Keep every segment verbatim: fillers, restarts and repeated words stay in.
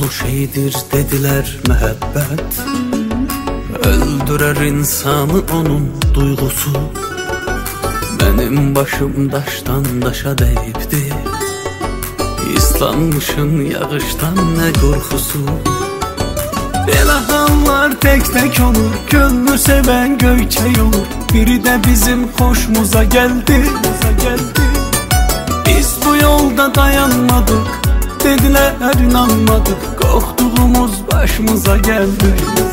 dolu şeydir dediler mehabbet. Öldürer insanı onun duygusu. Benim başım daştan daşa değipti. İslanmışın yağıştan ne korkusu. Belə hallar tek tek olur, gönlü seven göyçey olur. Biri de bizim hoşumuza geldi. Biz bu yolda dayanmadık, dediler inanmadık. Korktuğumuz başımıza geldi.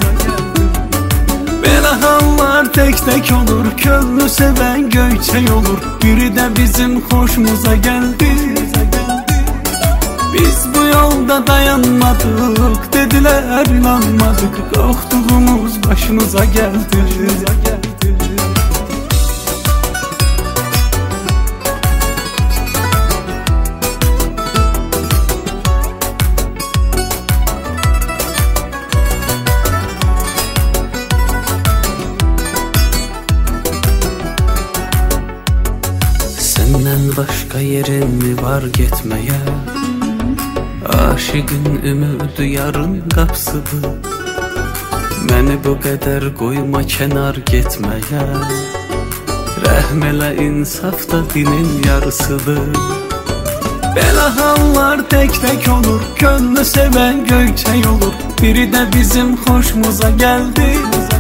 Belə hallar tek tek olur, gönlü seven göyçey olur. Biri de bizim hoşumuza geldi. Biz bu yolda dayanmadık, dediler inanmadık. Korktuğumuz başımıza geldi. Senden başka yerin mi var gitmeye? Aşığın ümidi yarın qapsıdır. Məni bu qədər qoyma kənar getməyə. Rəhm elə, insaf da dinin yarısıdır. Belə hallar tek tek olur, gönlü seven göyçey olur. Biri de bizim hoşumuza geldi.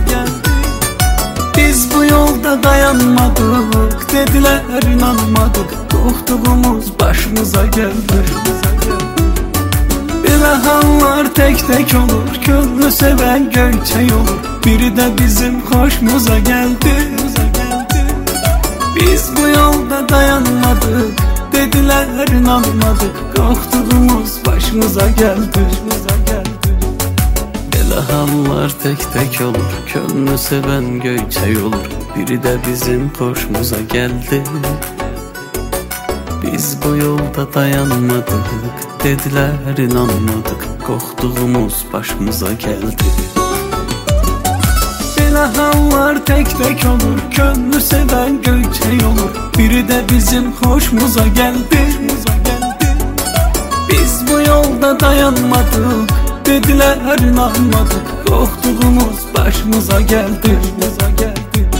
Biz bu yolda dayanmadık, dediler inanmadık. Korktuğumuz başımıza geldi. Belə hallar tek tek olur, gönlü seven göyçey olur. Biri de bizim hoşumuza geldi. Biz bu yolda dayanmadık, dediler inanmadık. Korktuğumuz başımıza geldi. Belə hallar tek tek olur, gönlü seven göyçey olur. Biri de bizim hoşumuza geldi. Biz bu yolda dayanmadık, dediler inanmadık. Korktuğumuz başımıza geldi. Belə hallar tek tek olur, gönlü seven göyçey olur. Biri de bizim hoşumuza geldi. Biz bu yolda dayanmadık, dediler inanmadık. Korktuğumuz başımıza geldi.